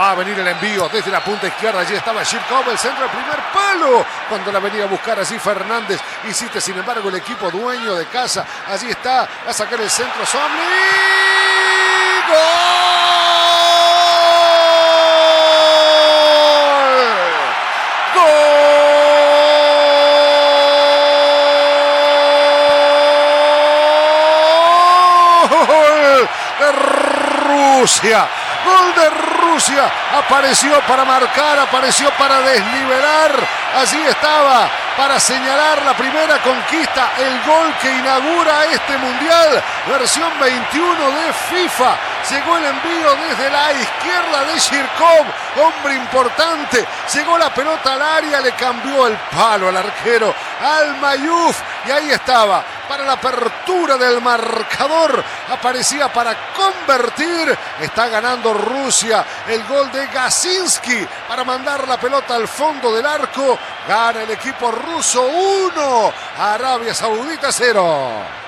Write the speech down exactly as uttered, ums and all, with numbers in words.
Va a venir el envío desde la punta izquierda. Allí estaba Shirkov, el centro del primer palo. Cuando la venía a buscar así Fernández. Hiciste, sin embargo, el equipo dueño de casa. Allí está. Va a sacar el centro Somni. ¡Gol! De Rusia, gol de Rusia, apareció para marcar, apareció para desnivelar, allí estaba para señalar la primera conquista, el gol que inaugura este mundial, versión veintiuno de FIFA. Llegó el envío desde la izquierda de Shirkov, hombre importante, llegó la pelota al área, le cambió el palo al arquero Almayuf y ahí estaba, para la apertura del marcador, aparecía para convertir, está ganando Rusia, el gol de Gasinski para mandar la pelota al fondo del arco, gana el equipo ruso uno, Arabia Saudita cero.